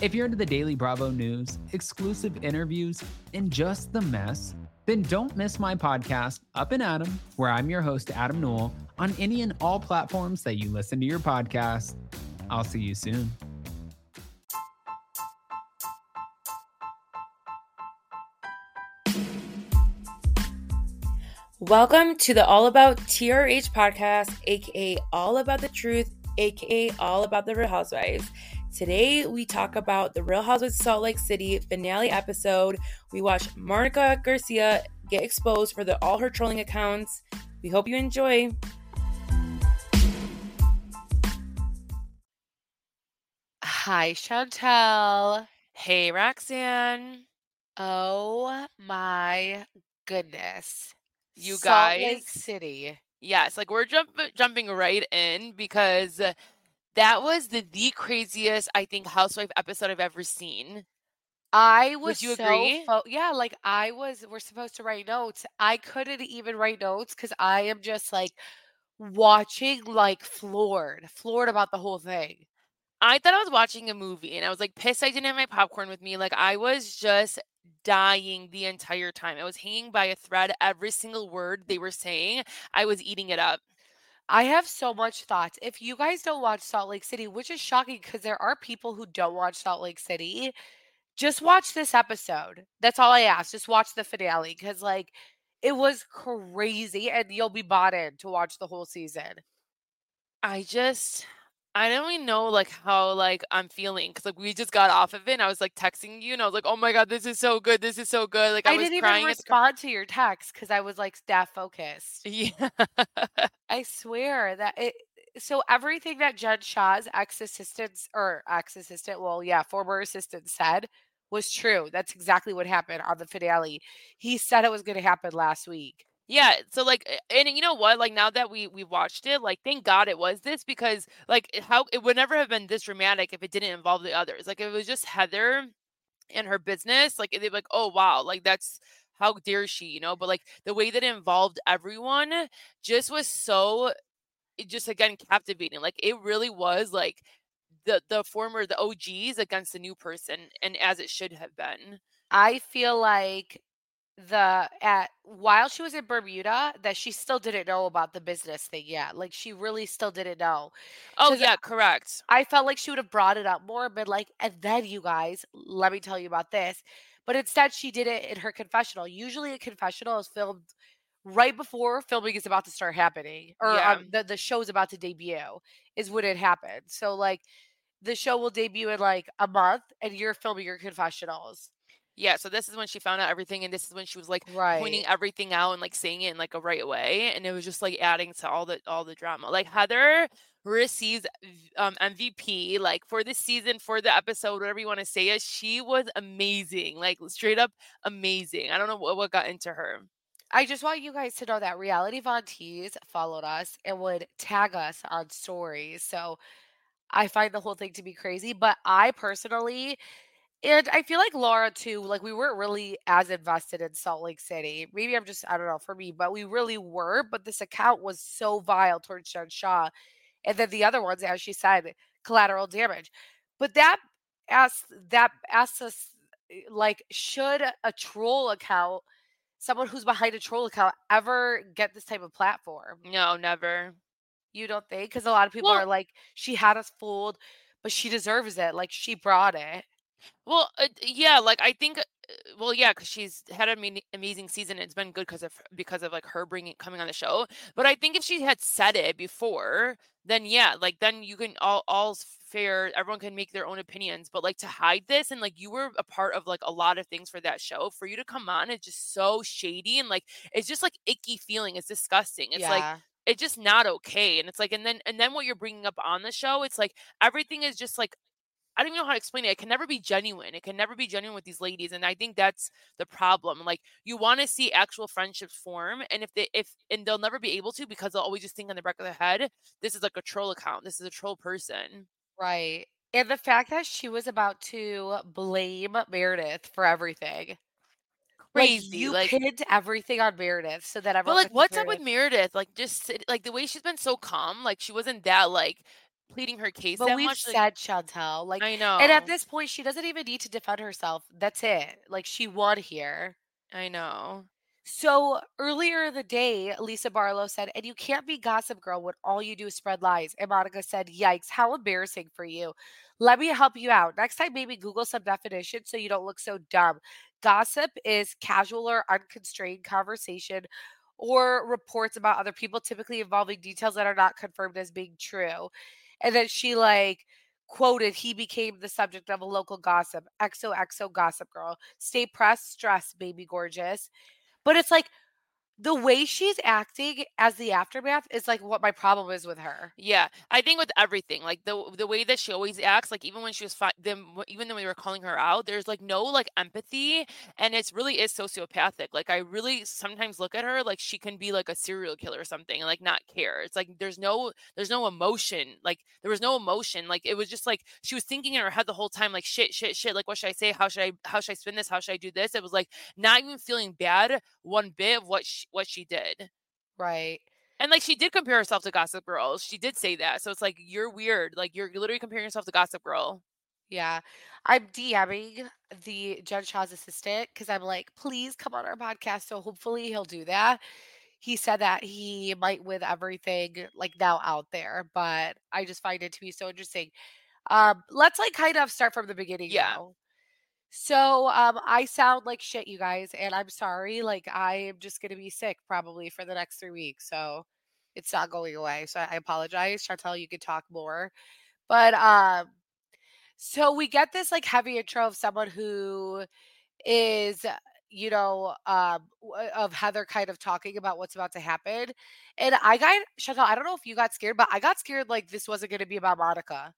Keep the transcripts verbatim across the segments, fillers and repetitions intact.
If you're into the Daily Bravo news, exclusive interviews, and just the mess, then don't miss my podcast, Up and Adam, where I'm your host, Adam Newell, on any and all platforms that you listen to your podcast. I'll see you soon. Welcome to the All About T R H podcast, aka All About the Truth, aka All About the Real Housewives. Today, we talk about the Real Housewives of Salt Lake City finale episode. We watch Monica Garcia get exposed for the, all her trolling accounts. We hope you enjoy. Hi, Chantel. Hey, Roxanne. Oh my goodness. You Salt guys. Lake City. Yes, like we're jump- jumping right in because that was the, the craziest, I think, housewife episode I've ever seen. I was Would you so agree? fo- yeah, like I was, we're supposed to write notes. I couldn't even write notes because I am just like watching, like floored, floored about the whole thing. I thought I was watching a movie and I was like pissed I didn't have my popcorn with me. Like I was just dying the entire time. I was hanging by a thread. Every single word they were saying, I was eating it up. I have so much thoughts. If you guys don't watch Salt Lake City, which is shocking because there are people who don't watch Salt Lake City, just watch this episode. That's all I ask. Just watch the finale because, like, it was crazy and you'll be bought in to watch the whole season. I just, I don't even know like how like I'm feeling because like we just got off of it and I was like texting you and I was like, oh my god, this is so good, this is so good. Like I, I was didn't crying even at the respond to your text because I was like staff focused. yeah. I swear that it. So everything that Jen Shah's ex-assistants or ex-assistant, well, yeah, former assistant said was true. That's exactly what happened on the finale. He said it was going to happen last week. Yeah, so like, a- and you know what? Like now that we we watched it, like thank God it was this because like it- how it would never have been this dramatic if it didn't involve the others. Like if it was just Heather and her business, like they'd be like, oh wow, like that's how dare she, you know? But like the way that it involved everyone just was so, it just again captivating. Like it really was like the the former the O Gs against the new person, and as it should have been. I feel like the at while she was in Bermuda that she still didn't know about the business thing yet. Like she really still didn't know. Oh Cuz yeah, correct. I felt like she would have brought it up more, but like, and then you guys, let me tell you about this. But instead she did it in her confessional. Usually a confessional is filmed right before filming is about to start happening or Yeah. um, the the show's about to debut is when it happened. So like the show will debut in like a month and you're filming your confessionals. Yeah, so this is when she found out everything, and this is when she was like pointing Right. everything out and like saying it in like a right way, and it was just like adding to all the all the drama. Like Heather receives v- um M V P like for this season, for the episode, whatever you want to say it. She was amazing, like straight up amazing. I don't know what, what got into her. I just want you guys to know that Reality Von Tees followed us and would tag us on stories. So I find the whole thing to be crazy. But I personally, and I feel like Laura too, like we weren't really as invested in Salt Lake City. Maybe I'm just, I don't know, for me, but we really were. But this account was so vile towards Jen Shah. And then the other ones, as she said, collateral damage. But that asks that asks us like, should a troll account, someone who's behind a troll account, ever get this type of platform? No, never. You don't think? Because a lot of people Well, are like, she had us fooled, but she deserves it. Like she brought it. Well, uh, yeah, like I think, uh, well, yeah, because she's had an ama- amazing season. And it's been good because of because of like her bringing coming on the show. But I think if she had said it before, then yeah, like then you can all all's fair. Everyone can make their own opinions. But like to hide this and like you were a part of like a lot of things for that show. For you to come on, it's just so shady and like it's just like icky feeling. It's disgusting. It's like Yeah. it's just not okay. And it's like and then and then what you're bringing up on the show, it's like everything is just like I don't even know how to explain it. It can never be genuine. It can never be genuine with these ladies, and I think that's the problem. Like you want to see actual friendships form, and if they if and they'll never be able to because they'll always just think in the back of their head, this is like a troll account. This is a troll person. Right. And the fact that she was about to blame Meredith for everything. Like Crazy. you Like, pinned everything on Meredith so that but everyone like, would think what's up with Meredith. Meredith? Like, just sit- like the way she's been so calm. Like she wasn't that like pleading her case But that we've much. Like, said Chantel, like, I and at know. this point, she doesn't even need to defend herself. That's it. Like, she won here. I know. So earlier in the day, Lisa Barlow said, and you can't be Gossip Girl when all you do is spread lies. And Monica said, yikes, how embarrassing for you. Let me help you out. Next time, maybe Google some definitions so you don't look so dumb. Gossip is casual or unconstrained conversation or reports about other people, typically involving details that are not confirmed as being true. And then she like quoted, he became the subject of a local gossip. X O X O Gossip Girl. Stay pressed, stressed, baby gorgeous. But it's like the way she's acting as the aftermath is like what my problem is with her. Yeah, I think with everything, like the the way that she always acts, like even when she was fi- them, even when we were calling her out, there's like no like empathy, and it's really is sociopathic. Like I really sometimes look at her like she can be like a serial killer or something, and like not care. It's like there's no there's no emotion. Like there was no emotion. Like it was just like she was thinking in her head the whole time, like shit, shit, shit. Like what should I say? How should I how should I spin this? How should I do this? It was like not even feeling bad one bit of what she, what she did. Right. And, like, she did compare herself to Gossip Girl. She did say that. So it's like, you're weird. Like, you're literally comparing yourself to Gossip Girl. Yeah. I'm DMing the Jen Shaw's assistant because I'm like, please come on our podcast. So hopefully he'll do that. He said that he might with everything like now out there, but I just find it to be so interesting. Um, let's like kind of start from the beginning Yeah. though. So, um, I sound like shit, you guys, and I'm sorry. Like, I am just gonna be sick probably for the next three weeks, so it's not going away. So I apologize. Chantel, you could talk more. But um, so we get this like heavy intro of someone who is, you know, um, w- of Heather kind of talking about what's about to happen. And I got Chantel, I don't know if you got scared, but I got scared like this wasn't gonna be about Monica.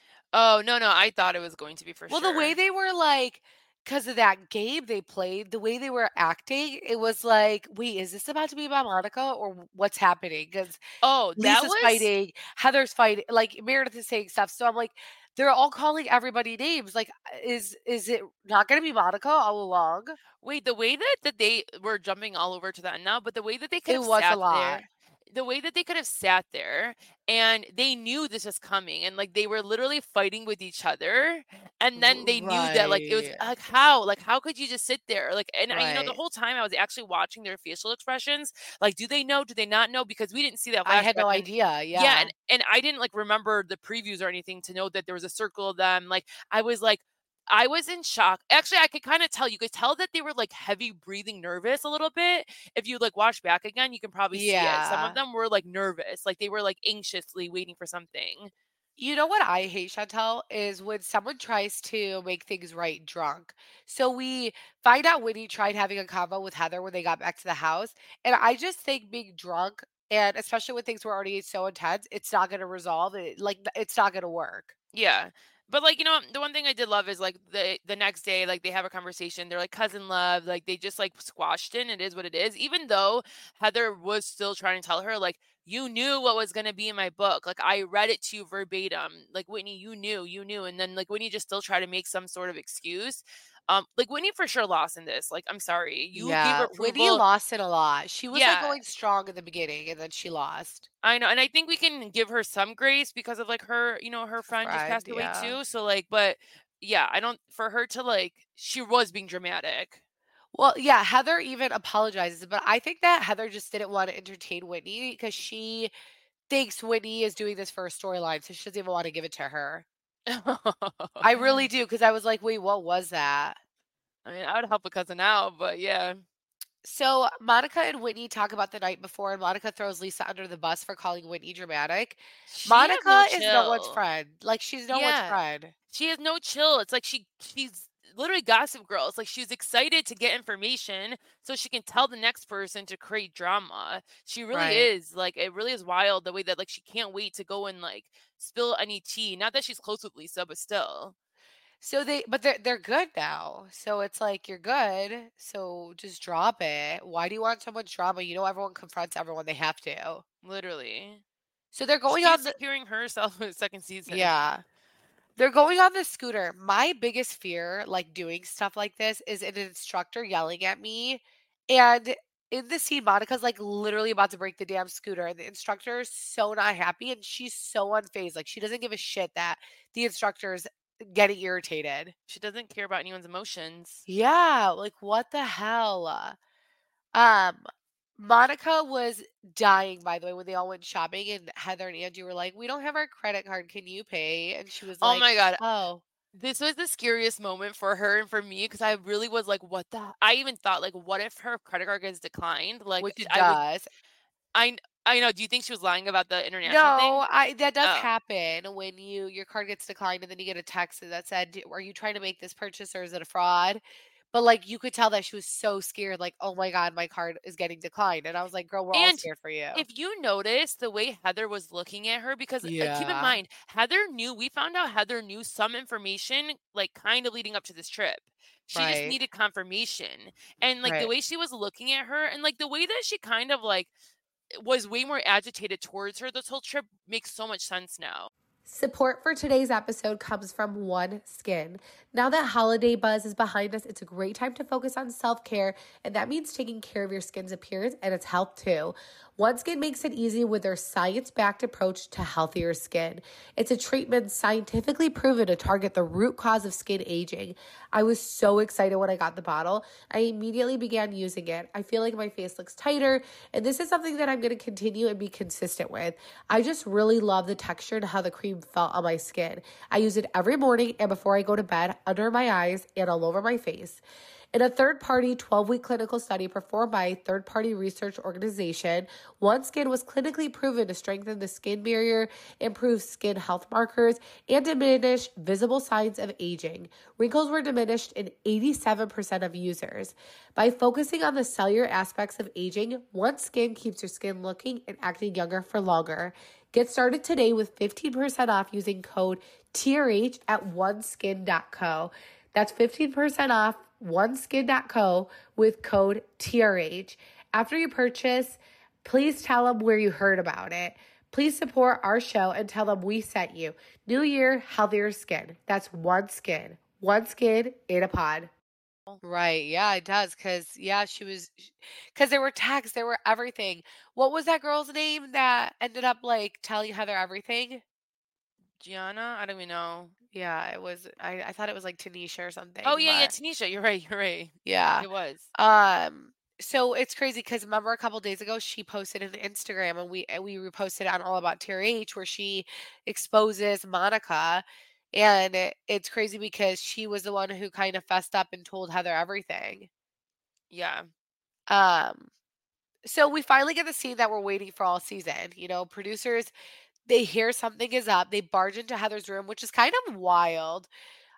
Oh, no, no. I thought it was going to be for Well, the way sure. they were like, because of that game they played, the way they were acting, it was like, wait, is this about to be about Monica or what's happening? Because Oh, that Lisa's was fighting, Heather's fighting, like Meredith is saying stuff. So I'm like, they're all calling everybody names. Like, is is it not going to be Monica all along? wait, the way that that they were jumping all over to that now, but the way that they could It have was a sat lot. there, the way that they could have sat there and they knew this was coming and like they were literally fighting with each other and then R- they knew that like it was Right. like how like how could you just sit there like and I, you know the Right. whole time I was actually watching their facial expressions like do they know do they not know because we didn't see that I had flashback no and idea. yeah Yeah. and and I didn't like remember the previews or anything to know that there was a circle of them like I was like I was in shock. Actually, I could kind of tell. You could tell that they were like heavy breathing, nervous a little bit. If you like watch back again, you can probably see it. Some of Yeah. them were like nervous, like they were like anxiously waiting for something. You know what I hate, Chantel, is when someone tries to make things right drunk. So we find out Whitney tried having a convo with Heather when they got back to the house. And I just think being drunk, and especially when things were already so intense, it's not going to resolve it. Like, it's not going to work. Yeah. But like, you know, the one thing I did love is like the the next day, like they have a conversation. They're like cousin love, like they just like squashed it. And it is what it is. Even though Heather was still trying to tell her, like, you knew what was gonna be in my book. Like I read it to you verbatim. Like Whitney, you knew, you knew. And then like Whitney just still tried to make some sort of excuse. Um, like Whitney for sure lost in this. Like, I'm sorry. You gave her Yeah. Whitney approval. lost it a lot. She was like Yeah. going strong in the beginning and then she lost. I know, and I think we can give her some grace because of like her, you know, her Her friend just friend. passed away Yeah. too. So like, but yeah, I don't for her to like she was being dramatic. Well, yeah, Heather even apologizes, but I think that Heather just didn't want to entertain Whitney because she thinks Whitney is doing this for a storyline, so she doesn't even want to give it to her. I really do, because I was like, "Wait, what was that?" I mean, I would help a cousin out, but yeah. So, Monica and Whitney talk about the night before, and Monica throws Lisa under the bus for calling Whitney dramatic. She has no Monica is no one's chill. friend. Like, she's no one's Yeah. friend. She has no chill. It's like she she's literally Gossip Girl. It's like she's excited to get information so she can tell the next person to create drama. She really Right. is. Like it really is wild the way that like she can't wait to go and like spill any tea. Not that she's close with Lisa, but still. So they but they're they're good now. So it's like, "You're good, so just drop it. Why do you want so much drama? You know everyone confronts everyone, they have to." Literally. So they're going She's on the securing herself in the second season. Yeah. They're going on the scooter. My biggest fear, like, doing stuff like this is an instructor yelling at me, and in the scene, Monica's, like, literally about to break the damn scooter, and the instructor is so not happy, and she's so unfazed, like, she doesn't give a shit that the instructor's getting irritated. She doesn't care about anyone's emotions. Yeah, like, what the hell? Um, Monica was dying, by the way, when they all went shopping, and Heather and Angie were like, "We don't have our credit card, can you pay?" And she was Oh like, my god. "Oh." This was the scariest moment for her and for me because I really was like, "What the" I even thought, like, what if her credit card gets declined? Like, Which it I would does. I kn I know. Do you think she was lying about the international thing? No, I that does Oh. happen when you your card gets declined and then you get a text that said, "D Are you trying to make this purchase or is it a fraud?" But, like, you could tell that she was so scared, like, "Oh my god, my card is getting declined." And I was like, "Girl, we're all And scared for you." if you notice the way Heather was looking at her because, uh, keep in Yeah. mind, Heather knew we found out Heather knew some information, like, kind of leading up to this trip. She just Right. needed confirmation. And, like, the Right. way she was looking at her and, like, the way that she kind of, like, was way more agitated towards her this whole trip makes so much sense now. Support for today's episode comes from OneSkin. Now that holiday buzz is behind us, it's a great time to focus on self-care, and that means taking care of your skin's appearance and its health too. OneSkin makes it easy with their science-backed approach to healthier skin. It's a treatment scientifically proven to target the root cause of skin aging. I was so excited when I got the bottle. I immediately began using it. I feel like my face looks tighter, and this is something that I'm going to continue and be consistent with. I just really love the texture and how the cream felt on my skin. I use it every morning and before I go to bed, under my eyes and all over my face. In a third-party twelve-week clinical study performed by a third-party research organization, OneSkin was clinically proven to strengthen the skin barrier, improve skin health markers, and diminish visible signs of aging. Wrinkles were diminished in eighty-seven percent of users. By focusing on the cellular aspects of aging, OneSkin keeps your skin looking and acting younger for longer. Get started today with fifteen percent off using code T R H at one skin dot co. That's fifteen percent off one skin dot co with code T R H. After you purchase, please tell them where you heard about it. Please support our show and tell them we sent you. New year, healthier skin. That's OneSkin. One skin in a pod. Right. Yeah, it does. Cause yeah, she was because there were texts, there were everything. What was that girl's name that ended up like telling Heather everything? Gianna? I don't even know. Yeah, it was I, I thought it was like Tanisha or Oh, something, yeah, yeah, but Tanisha. You're right, you're right. yeah. It was. Um, so it's crazy because remember a couple days ago she posted an Instagram and we and we reposted on All About T R H where she exposes Monica. And it, it's crazy because she was the one who kind of fessed up and told Heather everything. Yeah. Um, so we finally get the scene that we're waiting for all season. You know, producers, they hear something is up. They barge into Heather's room, which is kind of wild.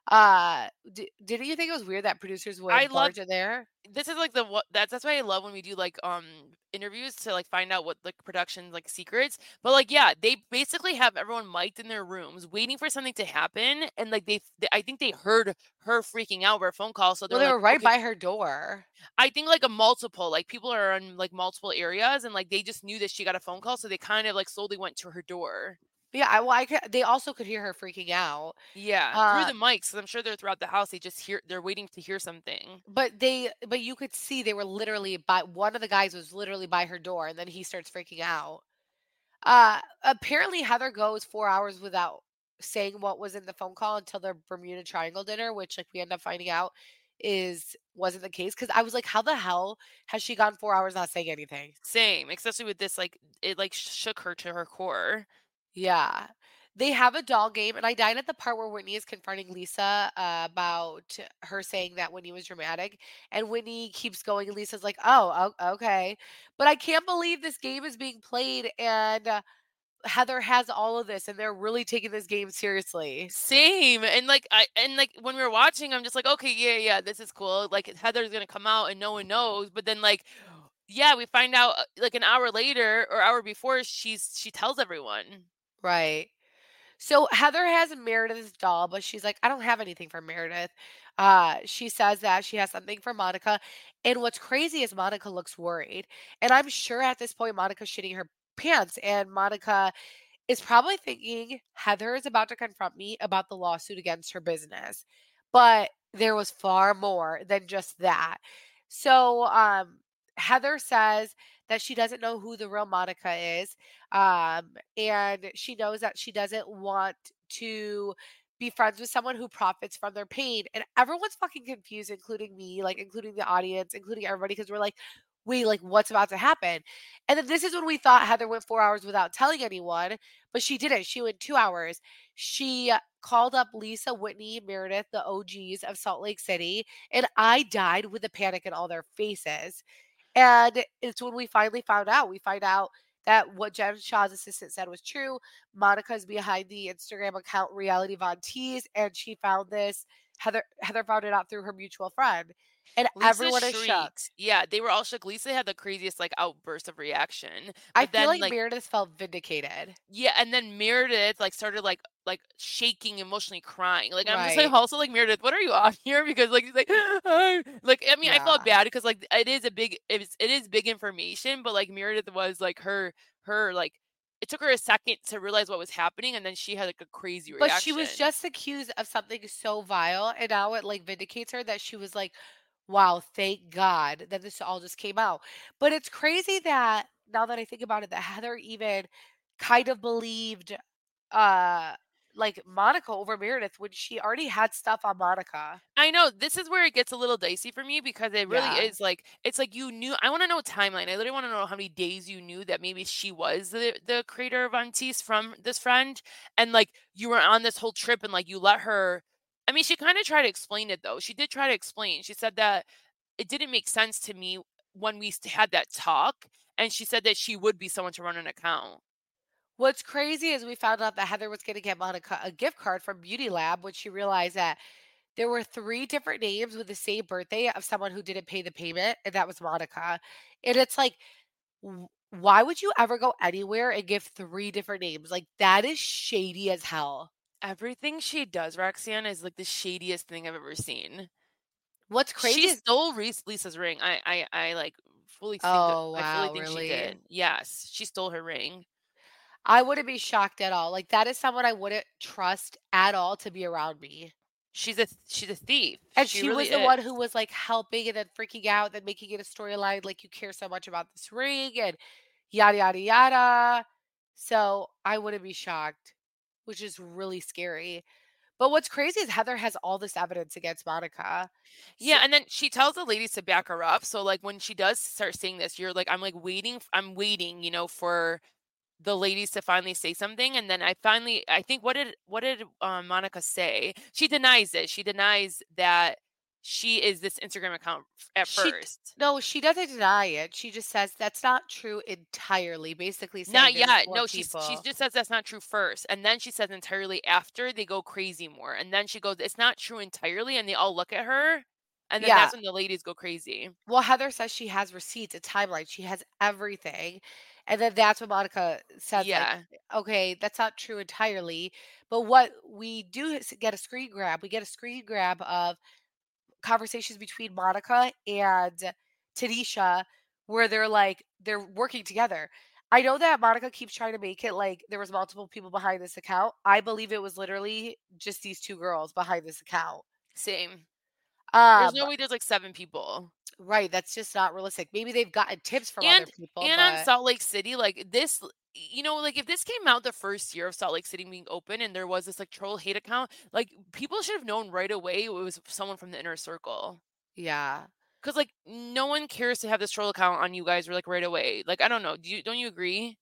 Uh, d- didn't you think it was weird that producers I would love barge in there? this is like the what that's that's why I love when we do like um interviews to like find out what like production like secrets. But like yeah, they basically have everyone mic'd in their rooms waiting for something to happen, and like they, they I think they heard her freaking out over a phone call, so Well, they're they like, were right okay, by her door. I think like a multiple like people are in like multiple areas, and like they just knew that she got a phone call, so they kind of like slowly went to her door. Yeah, I, well, I could, they also could hear her freaking out. Yeah, through Uh, the mics, 'cause I'm sure they're throughout the house. They just hear they're waiting to hear something. but they, but you could see they were literally by one of the guys was literally by her door, and then he starts freaking out. Uh, apparently Heather goes four hours without saying what was in the phone call until their Bermuda Triangle dinner, which, like, we end up finding out is wasn't the case. Because I was like, "How the hell has she gone four hours not saying anything?" Same, especially with this like it like shook her to her core. Yeah. They have a doll game, and I died at the part where Whitney is confronting Lisa, uh, about her saying that Whitney was dramatic, and Whitney keeps going, and Lisa's like, "Oh, o okay." But I can't believe this game is being played, and, uh, Heather has all of this, and they're really taking this game seriously. Same. And like I and like when we were watching, I'm just like, okay, yeah, yeah, this is cool. Like Heather's gonna come out and no one knows. But then like yeah, we find out uh, like an hour later or hour before she's she tells everyone. Right. So Heather has Meredith's doll, but she's like, I don't have anything for Meredith. Uh, she says that she has something for Monica. And what's crazy is Monica looks worried. And I'm sure at this point, Monica's shitting her pants. And Monica is probably thinking, Heather is about to confront me about the lawsuit against her business. But there was far more than just that. So um, Heather says that she doesn't know who the real Monica is. Um, and she knows that she doesn't want to be friends with someone who profits from their pain. And everyone's fucking confused, including me, like including the audience, including everybody, because we're like, wait, like what's about to happen? And then this is when we thought Heather went four hours without telling anyone, but she didn't. She went two hours. She called up Lisa, Whitney, Meredith, the O Gs of Salt Lake City, and I died with the panic in all their faces. And it's when we finally found out. We find out that what Jen Shah's assistant said was true. Monica's behind the Instagram account Reality Von Tease, and she found this. Heather Heather found it out through her mutual friend. And Lisa everyone is shook. shrieked. Yeah, they were all shook. Lisa had the craziest like outburst of reaction. I But feel then like like Meredith felt vindicated. yeah, and then Meredith like started like like shaking, emotionally crying. Like I'm just like Right. also like Meredith, what are you on here? Because like she's like "Ah." Like I mean I felt Yeah. bad because like it is a big it is it is big information, but like Meredith was like her her like it took her a second to realize what was happening, and then she had like a crazy But she was reaction. just accused of something so vile, and now it like vindicates her that she was like, wow, thank God that this all just came out. But it's crazy that now that I think about it, that Heather even kind of believed uh like Monica over Meredith when she already had stuff on Monica. I know this is where it gets a little dicey for me because it really Yeah. is like it's like you knew. I want to know timeline. I literally want to know how many days you knew that maybe she was the the creator of Antis from this friend, and like you were on this whole trip and like you let her. I mean, she kind of tried to explain it though. She did try to explain. She said that it didn't make sense to me when we st- had that talk, and she said that she would be someone to run an account. What's crazy is we found out that Heather was going to get Monica a gift card from Beauty Lab when she realized that there were three different names with the same birthday of someone who didn't pay the payment, and that was Monica. And it's like, w- why would you ever go anywhere and give three different names? Like, that is shady as hell. Everything she does, Roxanne, is like the shadiest thing I've ever seen. What's She crazy is, stole Reese Lisa's ring. I I I like fully think that oh, I fully wow, think she really? did. Yes, she stole her ring. I wouldn't be shocked at all. Like, that is someone I wouldn't trust at all to be around me. She's a she's a thief. And She she really was the one who is. was like helping and then freaking out, then making it a storyline like you care so much about this ring and yada yada yada. So I wouldn't be shocked, which is really scary. But what's crazy is Heather has all this evidence against Monica. So, Yeah, and then she tells the ladies to back her up. So like when she does start saying this, you're like, I'm like waiting. f- I'm waiting, you know, for the ladies to finally say something. And then I finally, I think, what did what did uh, Monica say? She denies it. She denies that she is this Instagram account f- at she first. no, she doesn't deny it. She just says that's not true entirely, basically saying Not there's yet. more No, she's she people. just says that's not true first, and then she says entirely after they go crazy more, and then she goes, "It's not true entirely," and they all look at her, and then Yeah. that's when the ladies go crazy. Well, Heather says she has receipts, a timeline. She has everything. And then that's what Monica says, like, Yeah. okay, that's not true entirely. But what we do is get a screen grab. We get a screen grab of conversations between Monica and Tanisha where they're like, they're working together. I know that Monica keeps trying to make it like there was multiple people behind this account. I believe it was literally just these two girls behind this account. Same. There's Um, no way there's like seven people. right, that's just not realistic. Maybe they've gotten tips from other And people, and on but Salt Lake City, like this, you know, like if this came out the first year of Salt Lake City being open and there was this like troll hate account, like people should have known right away it was someone from the inner circle. yeah. Cause like no one cares to have this troll account on you guys like right away. Like I don't know. Do you don't you agree?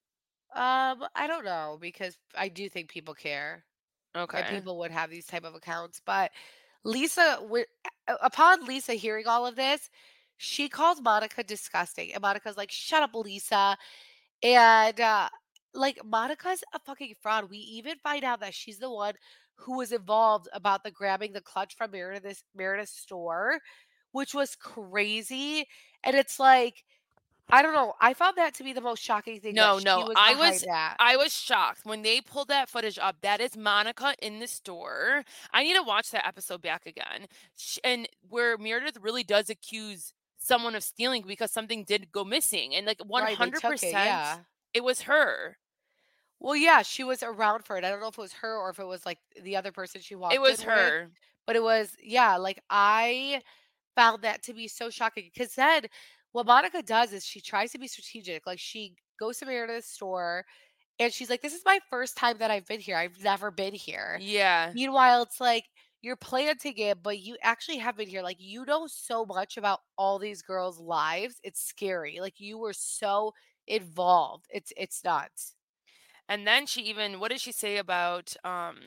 Um, I don't know because I do think people care and Okay. people would have these type of accounts. But Lisa, wi- a- upon Lisa hearing all of this, she calls Monica disgusting, and Monica's like, "Shut up, Lisa." And uh, like Monica's a fucking fraud. We even find out that she's the one who was involved about the grabbing the clutch from Meredith's Meredith's store, which was crazy. And it's like, I don't know. I found that to be the most shocking thing that No, she no. was I behind was that. I was shocked when they pulled that footage up. That is Monica in the store. I need to watch that episode back again. Sh- And where Meredith really does accuse someone of stealing because something did go missing. And like Right, they took it, one hundred percent yeah. it was her. Well, yeah, she was around for it. I don't know if it was her or if it was like the other person she It walked was in with, her. but it was, yeah, like I found that to be so shocking because then what Monica does is she tries to be strategic. Like she goes to Meredith's store and she's like, "This is my first time that I've been here. I've never been here." Yeah. Meanwhile, it's like you're planting it, but you actually have been here. Like you know so much about all these girls' lives. It's scary. Like you were so involved. It's it's nuts. And then she even what did she say about um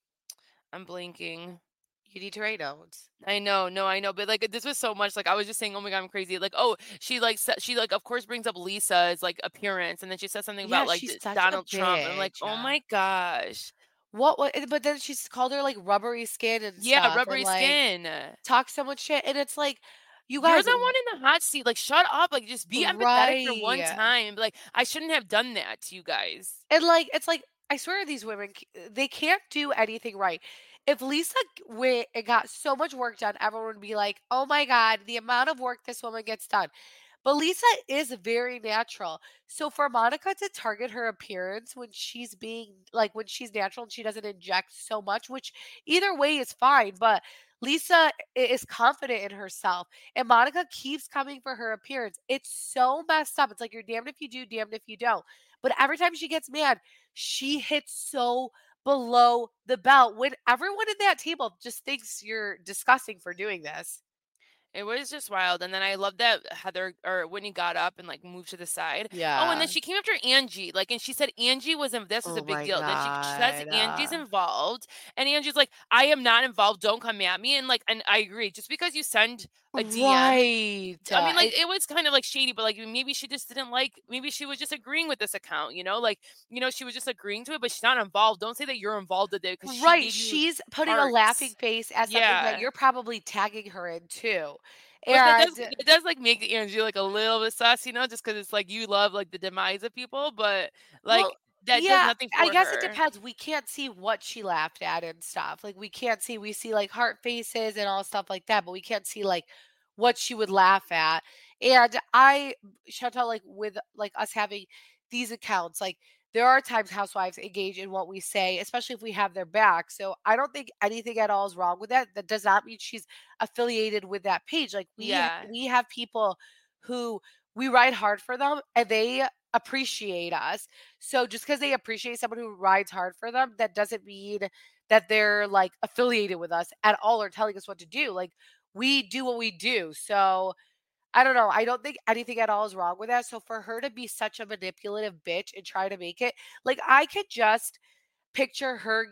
I'm blinking. You need to write notes. I know, no, I know, but like this was so much like I was just saying, oh my god, I'm crazy. Like, oh, she like sa- she like of course brings up Lisa's like appearance, and then she says something Yeah, about like she's D- such a Donald Trump. I'm like, bitch. oh Uh, my gosh, What what but then she's called her like rubbery skin and yeah, stuff and rubbery like skin. talk so much shit. And it's like, you You're guys, the one in the hot seat. Like, shut up. Like, just be empathetic for one right. time. Like, I shouldn't have done that to you guys. And like it's like I swear these women c- they can't do anything right. If Lisa g- went and got so much work done, everyone would be like, "Oh my god, the amount of work this woman gets done." But Lisa is very natural. So for Monica to target her appearance when she's being like when she's natural and she doesn't inject so much, which either way is fine, but Lisa i- is confident in herself and Monica keeps coming for her appearance. It's so messed up. It's like you're damned if you do, damned if you don't. But every time she gets mad, she hits so below the belt when everyone at that table just thinks you're disgusting for doing this. It was just wild. And then I love that Heather or Whitney got up and like moved to the side. Oh, and then Yeah. she came after Angie. Like, and she said Angie was in this was a Oh big my deal. Then she says god. Angie's Uh, involved. And Angie's like, I am not involved. Don't come at me. And like, and I agree. Just because you send a D M, right. I Uh, mean, like it it was kind of like shady, but like maybe she just didn't like maybe she was just agreeing with this account, you know? Like, you know, she was just agreeing to it, but she's not involved. Don't say that you're involved with it because she right. gave you She's putting a laughing hearts. face at something that Yeah. you're probably tagging her in too. But that does And it does, like, make Angie, like, a little bit sus, you know, just because it's like you love, like, the demise of people, but, well, like, that does yeah, nothing I for guess it her. depends. We can't see what she laughed at and stuff. Like we can't see we see like heart faces and all stuff like that, but we can't see like what she would laugh at. And I Chantal, like with like us having these accounts, like there are times housewives engage in what we say, especially if we have their back. So I don't think anything at all is wrong with that. That does not mean she's affiliated with that page. Like we ha- Yeah. we have people who we ride hard for them and they appreciate us. So just because they appreciate someone who rides hard for them, that doesn't mean that they're like affiliated with us at all or telling us what to do. Like we do what we do. So I don't know. I don't think anything at all is wrong with that. So for her to be such a manipulative bitch and try to make it like I could just picture her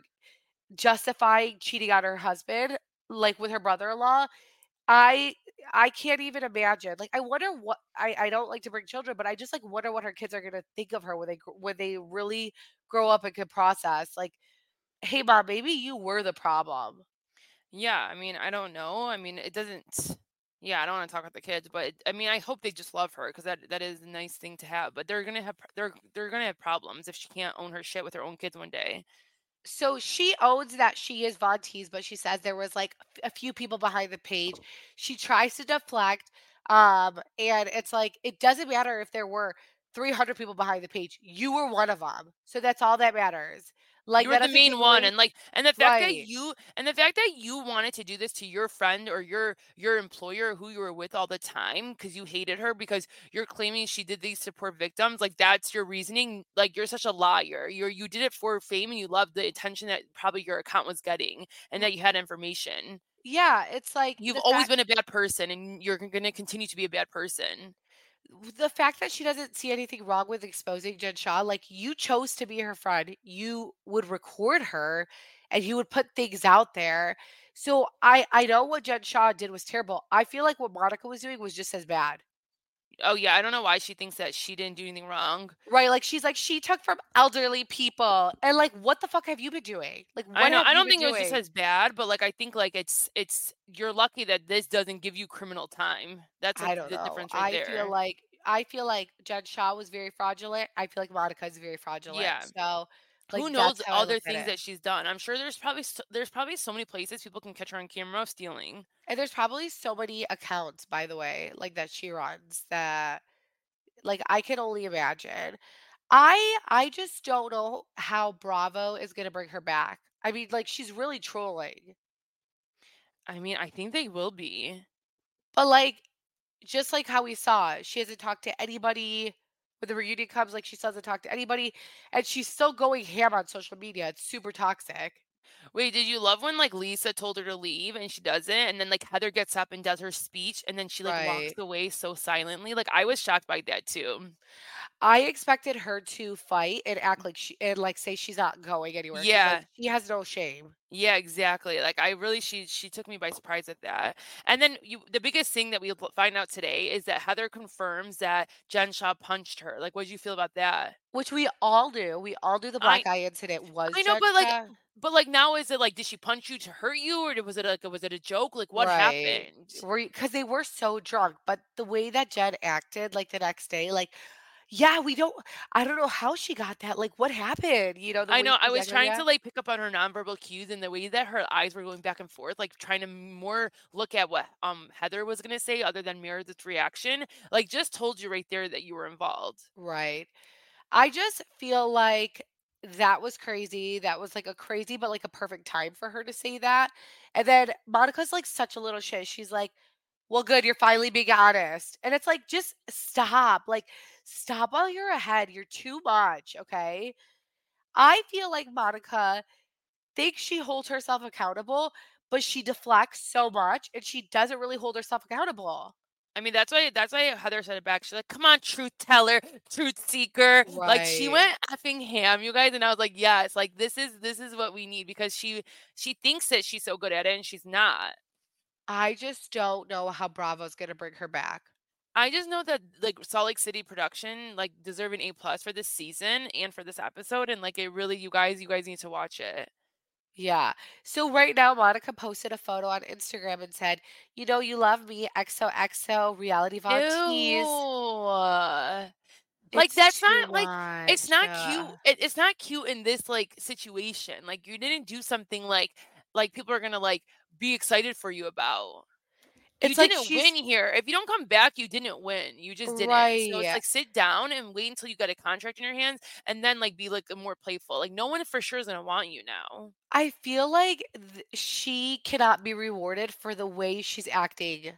justifying cheating on her husband like with her brother-in-law. I I can't even imagine. Like, I wonder what I I don't like to bring children, but I just like wonder what her kids are gonna think of her when they gr- when they really grow up and can process. Like, hey, mom, maybe you were the problem. Yeah, I mean, I don't know. I mean, it doesn't yeah, I don't wanna talk about the kids, but it, I mean, I hope they just love her because that that is a nice thing to have, but they're gonna have pr they're they're gonna have problems if she can't own her shit with her own kids one day. So she owns that she is Von Teese, but she says there was like a a few people behind the page. She tries to deflect, um, and it's like it doesn't matter if there were three hundred people behind the page. You were one of them, so that's all that matters. Like You were that the doesn't take main one, away, and, like and the fact that right? you and the fact that you wanted to do this to your friend or your your employer who you were with all the time because you hated her because you're claiming she did these to poor victims, like, that's your reasoning, like, you're such a liar. You're you did it for fame, and you loved the attention that probably your account was getting and R- that you had information. Yeah, it's like You've the always fact been a bad person, and you're gonna continue to be a bad person. the fact that she doesn't see anything wrong with exposing Jen Shaw, like you chose to be her friend, you would record her and you would put things out there. So I I know what Jen Shaw did was terrible. I feel like what Monica was doing was just as bad. Oh, yeah, I don't know why she thinks that she didn't do anything wrong. Right? Like she's like she took from elderly people. And like what the fuck have you been doing? Like I what know have I you don't been think it was just doing? as bad, but, like, I think, like, it's it's you're lucky that this doesn't give you criminal time. That's, I like, don't the know. difference right I feel there. like I feel like Jen Shaw was very fraudulent. I feel like Monica is very fraudulent. Yeah. So Who like knows that's how I look other at things it. that she's done? I'm sure there's probably s there's probably so many places people can catch her on camera stealing. And there's probably so many accounts, by the way, like that she runs that like I can only imagine. I I just don't know how Bravo is gonna bring her back. I mean, like she's really trolling. I mean, I think they will be. But like just like how we saw, she hasn't talked to anybody. When the reunion comes, like she still doesn't talk to anybody, and she's still going ham on social media. It's super toxic. Wait, did you love when like Lisa told her to leave and she doesn't, and then like Heather gets up and does her speech, and then she like walks Right. away so silently? Like I was shocked by that too. I expected her to fight and act like she and like say she's not going anywhere because like Yeah. she has no shame. Yeah, exactly. Like I really she she took me by surprise at that. And then you the biggest thing that we find out today is that Heather confirms that Jen Shaw punched her. Like what did you feel about that? Which we all do. We all do the I black eye incident was I know, Jen but like Shah. but like now is it like did she punch you to hurt you or was it like was it a joke? Like what Right. happened? Because they were so drunk. But the way that Jen acted, like the next day, like, yeah, we don't, I don't know how she got that. Like, what happened? You know, the I way know. I she's was acting, trying yeah. to like pick up on her nonverbal cues and the way that her eyes were going back and forth, like trying to more look at what um Heather was gonna say other than Meredith's reaction. Like just told you right there that you were involved. Right. I just feel like that was crazy. That was like a crazy, but like a perfect time for her to say that. And then Monica's like such a little shit. She's like, well, good, you're finally being honest. And it's like, just stop. Like, stop while you're ahead. You're too much. Okay. I feel like Monica thinks she holds herself accountable, but she deflects so much and she doesn't really hold herself accountable. I mean, that's why that's why Heather said it back. She's like, "Come on, truth teller, truth seeker." Like she Right. went effing ham, you guys, and I was like, "Yes, like this is this is what we need," because she she thinks that she's so good at it and she's not. I just don't know how Bravo's going to bring her back. I just know that like Salt Lake City production like deserve an A plus for this season and for this episode, and like it really, you guys, you guys need to watch it. Yeah. So right now, Monica posted a photo on Instagram and said, "You know, you love me, X O X O, reality Von Tease." Ew. Like It's that's too not like it's much. not cute. Uh, It, it's not cute in this like situation. Like you didn't do something like like people are gonna like be excited for you about. You it's like didn't she's win here. If you don't come back, you didn't win. You just didn't. So it's right. like sit down and wait until you get a contract in your hands and then like be like more playful. Like no one for sure is gonna want you now. I feel like th- she cannot be rewarded for the way she's acting.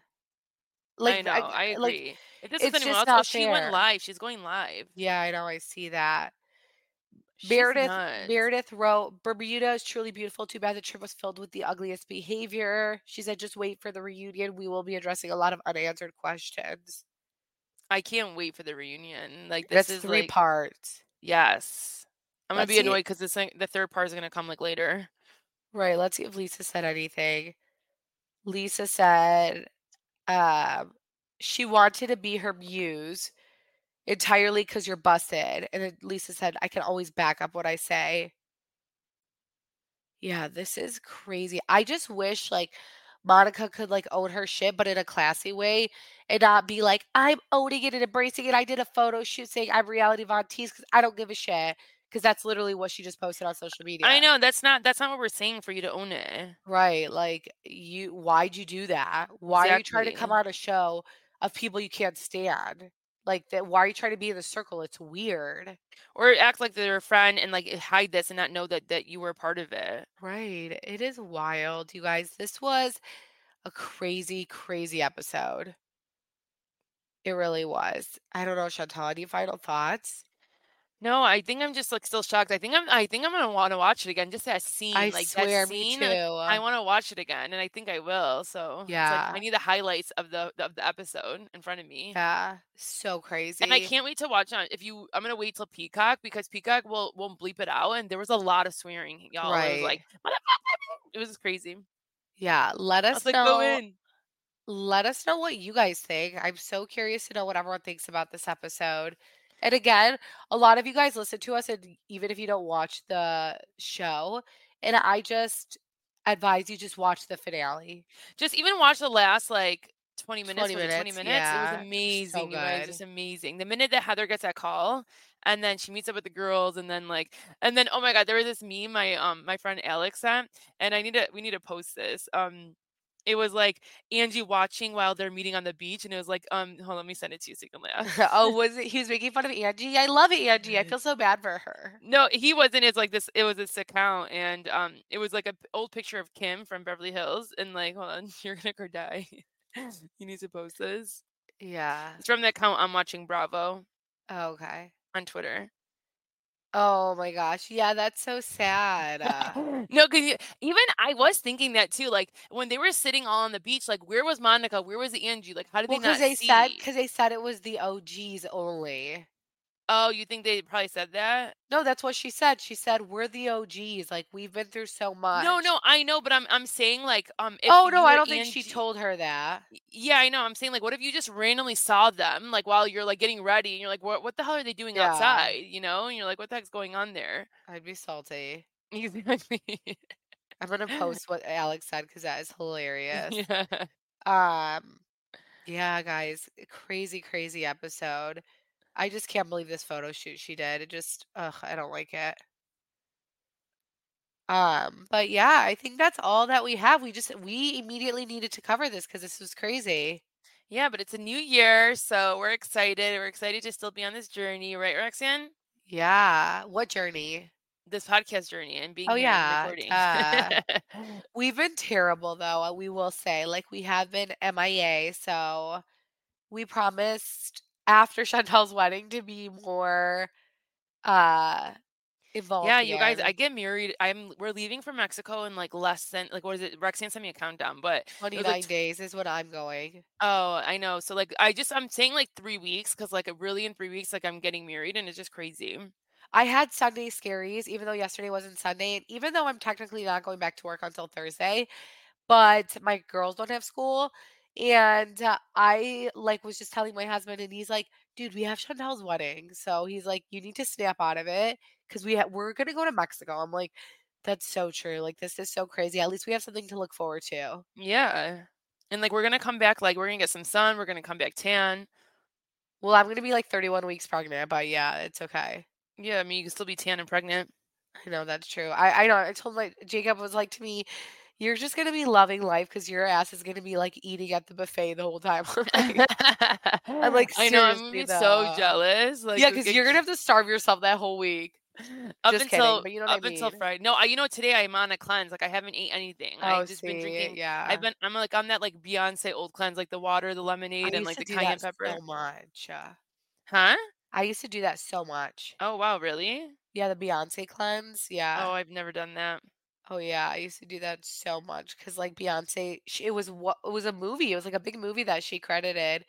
I Like, know, I, I like agree. If this was it's anyone just else, oh, not she went fair. live. She's going live. Yeah, I know. I see that. She's Meredith nuts. Meredith wrote, Bermuda is truly beautiful. Too bad the trip was filled with the ugliest behavior. She said, just wait for the reunion. We will be addressing a lot of unanswered questions. I can't wait for the reunion. Like this That's is three like parts. yes. I'm gonna Let's be see. annoyed because the sec- the third part is gonna come like later. Right. Let's see if Lisa said anything. Lisa said um, she wanted to be her muse entirely because you're busted. And then Lisa said, I can always back up what I say. Yeah, this is crazy. I just wish like Monica could like own her shit, but in a classy way and not be like, I'm owning it and embracing it. I did a photo shoot saying I'm reality Von Teese because I don't give a shit. Because that's literally what she just posted on social media. I know that's not that's not what we're saying for you to own it. Right. Like you why'd you do that? Why are you trying to come Exactly. on a show of people you can't stand? Like that why are you trying to be in the circle? It's weird. Or act like they're a friend and like hide this and not know that that you were a part of it. Right. It is wild, you guys. This was a crazy, crazy episode. It really was. I don't know, Chantal, any final thoughts? No, I think I'm just like still shocked. I think I'm I think I'm gonna want to watch it again. Just that I scene, like that swear, me scene, like I too. want to watch it again, and I think I will. So it's like I Yeah. need the highlights of the of the episode in front of me. Yeah. So And I crazy. can't wait to watch on if you I'm gonna wait till Peacock because Peacock will won't bleep it out and there was a lot of swearing, y'all. It was like Right. it was crazy. Yeah. Let I was us like, go know. in. Let us know what you guys think. I'm so curious to know what everyone thinks about this episode. And again, a lot of you guys listen to us, and even if you don't watch the show, and I just advise you just watch the finale. Just even watch the last like twenty minutes twenty for the twenty minutes. minutes. It was Yeah. So amazing, you guys. good. Just amazing. The minute that Heather gets that call and then she meets up with the girls and then like and then oh my god, there was this meme my um my friend Alex sent and I need to we need to post this. Um it was like Angie watching while they're meeting on the beach and it was like um hold on, let me send it to you so you can laugh. Oh, was it? He was making fun of Angie. I love Angie. I feel so bad for her. No, he wasn't. It's like this. It was this account, and um, it was like a p- old picture of Kim from Beverly Hills, and like, hold on, you're gonna go die. You need to post this. Yeah. It's from the account I'm Watching Bravo Oh, okay. on Twitter. Oh my gosh. Yeah, that's so sad. Uh, No, because even I was thinking that too. Like when they were sitting all on the beach, like where was Monica? Where was Angie? Like how did well, they because not they said see? because they said it was the O Gs only. Oh, you think they probably said that? No, that's what she said. She said we're the O Gs. Like we've been through so No, much. no, I know, but I'm I'm saying like um if Oh no, you I were don't think she Angie. told her that. Y- Yeah, I know. I'm saying like what if you just randomly saw them like while you're like getting ready and you're like what what the hell are they doing Yeah, outside, you know? And you're like what the heck's going on there? I'd be salty. Exactly. I'm gonna post what Alex said because that is hilarious. Yeah. Um, yeah, guys, crazy, crazy episode. I just can't believe this photo shoot she did. It just, ugh, I don't like it. Um, but yeah, I think that's all that we have. We just we immediately needed to cover this because this was crazy. Yeah, but it's a new year, so we're excited. We're excited to still be on this journey, right, Roxanne? Yeah, what journey? This podcast journey and being Oh here and yeah, recording. duh. We've been terrible though, uh, we will say. Like we have been M I A, so we promised after Chantel's wedding to be more uh Yeah, involved you guys, I again. get married. I'm we're leaving for Mexico in like less than like what is it? Roxanne sent me a countdown, but it was like twenty-nine t- days is when I'm going. oh, I know. So like I just I'm saying like three weeks because like really in three weeks like I'm getting married and it's just crazy. I had Sunday scaries, even though yesterday wasn't Sunday, and even though I'm technically not going back to work until Thursday, but my girls don't have school. And uh, I like was just telling my husband, and he's like, "Dude, we have Chantel's wedding," so he's like, "You need to snap out of it because we ha- we're gonna go to Mexico." I'm like, "That's so true. Like this is so crazy. At least we have something to look forward to." Yeah. And like we're gonna come back like we're gonna get some sun. We're gonna come back tan. Well, I'm gonna be like thirty-one weeks pregnant, but yeah, it's okay. Yeah, I mean you can still be tan and pregnant. I know that's true. I I know. I told my Jacob was like to me, "You're just gonna be loving life because your ass is gonna be like eating at the buffet the whole time." I'm like, I'm like, I know I'm gonna seriously be so though. jealous. Like Yeah, you'll because get you're gonna have to starve yourself that whole week. up Just kidding, until but you know what I up until mean. Friday. No, I you know today I'm on a cleanse. Like I haven't ate anything. Oh, I've just been see, drinking. I've yeah. been I'm like on that like Beyonce old cleanse, like the water, the I lemonade, and used like to the do cayenne that pepper. so much. Uh, Huh? I used to do that so much. Oh wow, really? Yeah, the Beyonce cleanse. Oh, Yeah. I've never done that. Oh yeah, I used to do that so much because like Beyonce, she, it was what it was a movie. It was like a big movie that she credited.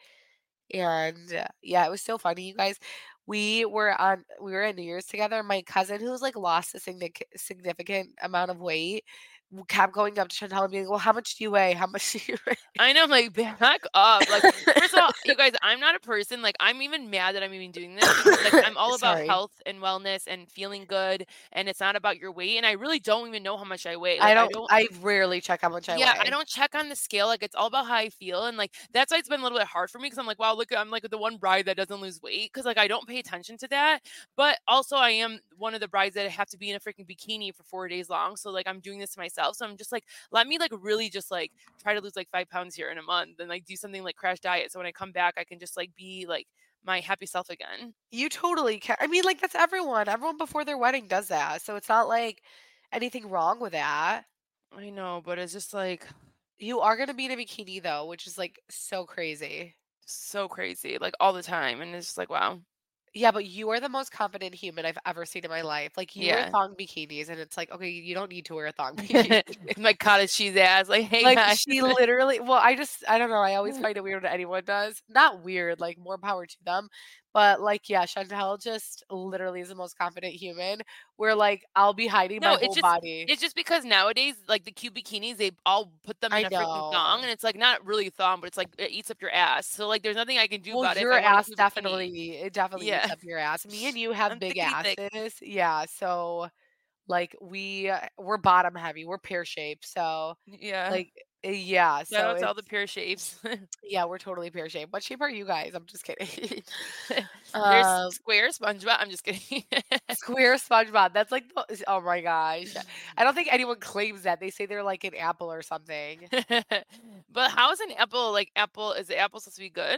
And, uh, yeah, it was so funny, you guys. We were on we were at New Year's together. My cousin, who's, like, lost a signic significant amount of weight, w kept going up to Chantel and being, "Well, how much do you weigh? How much do you I know, I'm like, back up. Like, weigh?" first of all, you guys, I'm not a person, like, I'm even mad that I'm even doing this because, like, I'm all about Sorry. health and wellness and feeling good, and it's not about your weight. And I really don't even know how much I weigh. I Like, I don't don't, I rarely check how much I yeah, I weigh. don't check on the scale. Like, it's all about how I feel. And, like, that's why it's been a little bit hard for me because I'm like, wow, look, I'm like the one bride that doesn't lose weight because, like, I don't pay attention to that. But also, I am one of the brides that have to be in a freaking bikini for four days long. So, like, I'm doing this to myself. So I'm just like, let me, like, really just, like, try to lose, like, five pounds here in a month and, like, do something like crash diet. So when I come back, I can just, like, be, like, my happy self again. You totally can. I mean, like, that's everyone. Everyone before their wedding does that, so it's not, like, anything wrong with that. I know, but it's just, like, You are gonna be in a bikini, though, which is, like, so crazy. so crazy, like, all the time. And it's just like, wow. Yeah, but you are the most confident human I've ever seen in my life. Like, you wear Yeah. thong bikinis, and it's like, okay, you don't need to wear a thong bikini. My cottage cheese ass. Like, hey, Like, guys. she literally well, I just I don't know, I always find it weird when anyone does. Not weird, like, more power to them. But, like, yeah, Chantel just literally is the most confident human where, like, I'll be hiding my No, it's whole just body. it's just because nowadays, like the cute bikinis, they all put them in I a freaking thong, know. and it's like not really thong, but it's like it eats up your ass. So like, there's nothing I can do Well, about it if your I want a ass cute bikini. definitely it definitely eats Yeah, up your ass. Me and you have I'm big thickety thick. asses. Yeah, so, like, we, uh, we're bottom heavy, we're pear shaped, so, Yeah. like, eh, yeah, Shout so out to all it's the pear shapes. yeah, we're totally pear shaped. What shape are you guys? I'm just kidding. There's Um, square SpongeBob. I'm just kidding. square SpongeBob. That's like the oh my gosh. I don't think anyone claims that. They say they're like an apple or something. But how is an apple like apple? Is the apple supposed to be good?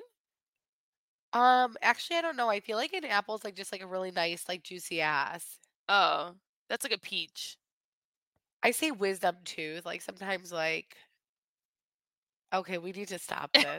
Um, actually, I don't know. I feel like an apple's like just like a really nice, like juicy ass. Oh, that's like a peach. I say wisdom tooth. Like sometimes, like Okay, we need to stop this.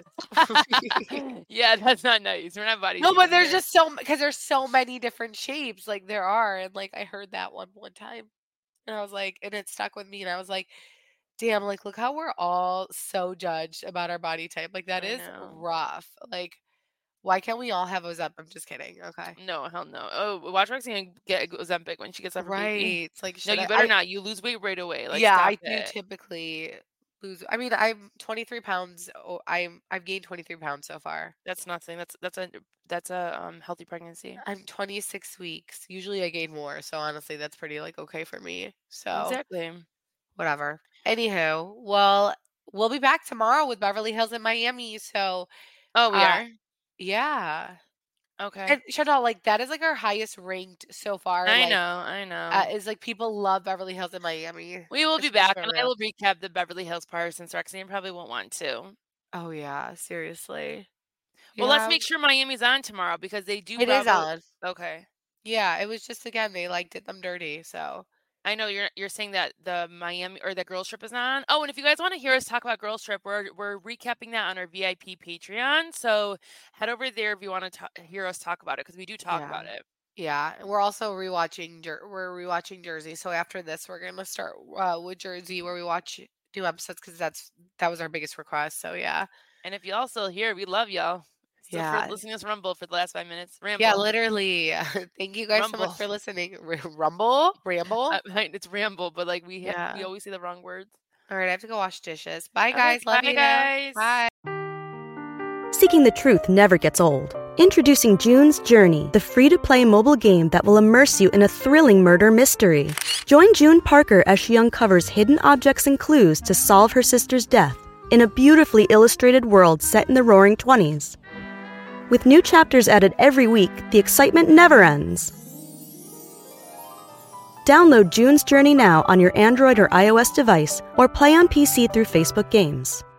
Yeah, that's not nice. We're not body No, but shaming there's here. just so because there's so many different shapes. Like there are, and like I heard that one one time, and I was like, and it stuck with me, and I was like, damn, like look how we're all so judged about our body type. Like that I is know. rough. Like why can't we all have Ozempic? I'm just kidding. Okay. No, hell no. Oh, watch Roxanne get Ozempic when she gets up her baby. Right. It's like No, should you I, better I not. You lose weight right away. Like, yeah, stop I do it. typically lose. I mean, I'm twenty-three pounds. Oh, I'm I've gained twenty-three pounds so far. That's nothing. That's that's a that's a um healthy pregnancy. I'm twenty-six weeks. Usually I gain more, so honestly, that's pretty like okay for me. So Exactly. whatever. Anywho, well, we'll be back tomorrow with Beverly Hills in Miami. So Oh, we uh, are? yeah. Okay. And Chantal, like that is like our highest ranked so far. I like, know, I know. Uh, is like people love Beverly Hills in Miami. we will be It's just back, for and I real. will recap the Beverly Hills part since Roxanne probably won't want to. Oh yeah, seriously. Well, let's Yeah, make sure Miami's on tomorrow because they do. it is Bravo- on. Okay. Yeah, it was just again they like did them dirty. So I know you're you're saying that the Miami or the Girls Trip is not on. Oh, and if you guys want to hear us talk about Girls Trip, we're we're recapping that on our V I P Patreon. So head over there if you want to ta- hear us talk about it because we do talk Yeah. about it. yeah, and we're also rewatching. Jer- we're rewatching Jersey. So after this, we're gonna start uh, with Jersey, where we watch new episodes because that's that was our biggest request. So yeah, And if y'all still here, we love y'all. Still Yeah. for listening to us rumble for the last five minutes. Ramble. yeah, literally. Thank you guys so Rumble. much for listening. R- Rumble, ramble. Uh, it's ramble, but like we have, we Yeah. always say the wrong words. All right, I have to go wash dishes. Bye, Okay, guys. Love bye, you. guys. Bye. Seeking the truth never gets old. Introducing June's Journey, the free-to-play mobile game that will immerse you in a thrilling murder mystery. Join June Parker as she uncovers hidden objects and clues to solve her sister's death in a beautifully illustrated world set in the Roaring Twenties. With new chapters added every week, the excitement never ends. Download June's Journey now on your Android or iOS device, or play on P C through Facebook Games.